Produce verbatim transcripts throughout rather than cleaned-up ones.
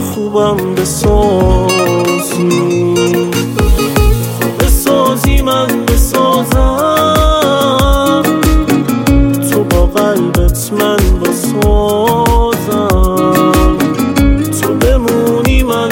خوبم بسازی، بسازی من بسازم، تو با قلبت من بسازم، تو بمونی من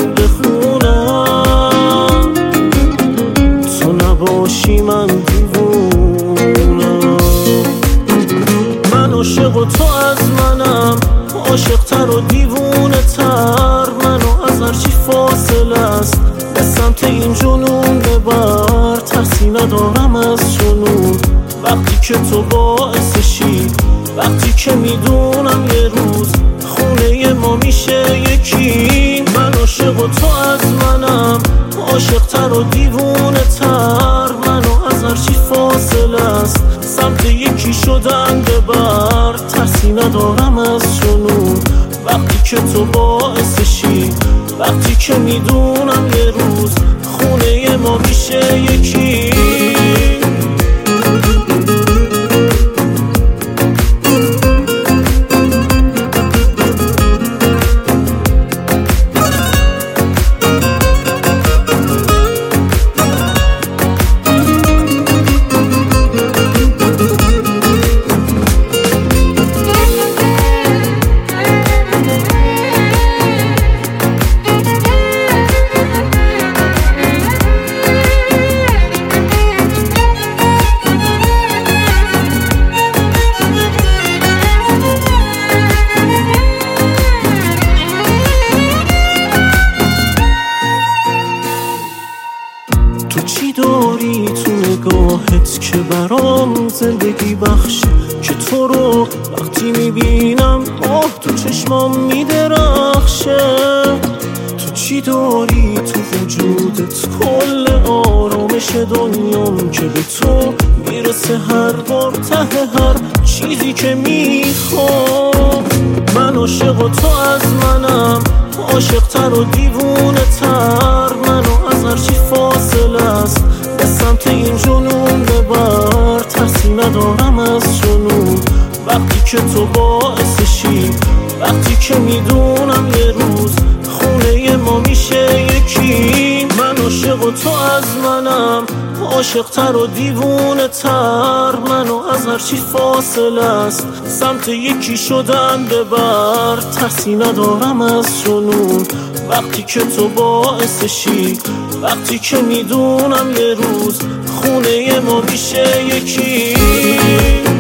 بخونم، تو نباشی من دیوونم. من عاشق و تو از منم، عاشق‌تر و دیوونه تر، منو از هرچی فاصله است به سمت این جنون ببر. ترسی ندارم از جنون وقتی که تو باعثشی، وقتی که میدونم یه روز خونه ما میشه یکی. من عاشق و تو از منم، عاشق‌تر و دیوونه تر، منو از هرچی فاصله است سمت یکی شدن ببر. ترسی ندارم از جنون وقتی که تو باعثشی، وقتی که میدونم یه روز خونه ما میشه یکی. تو چی داری تو نگاهت که برام زندگی بخشه، که تو رو وقتی میبینم آه تو چشمام میدرخشه. تو چی داری تو وجودت کل آرامش دنیام، که به تو میرسه هر بار ته هر چیزی که میخوام. من عاشق و تو از منم، عاشق‌تر و دیوونه تر، منو از هرچی فاصله است به سمت این جنون ببر. ترسی ندارم از جنون وقتی که تو باعثشی، وقتی که میدونم یه روز خونه ما میشه یکی. من عاشق و تو از منم، عاشق‌تر و دیوونه تر، منو از هرچی فاصله است سمت یکی شدن ببر. ترسی ندارم از جنون وقتی که تو باعثشی، وقتی که میدونم یه روز خونه ما میشه یکی.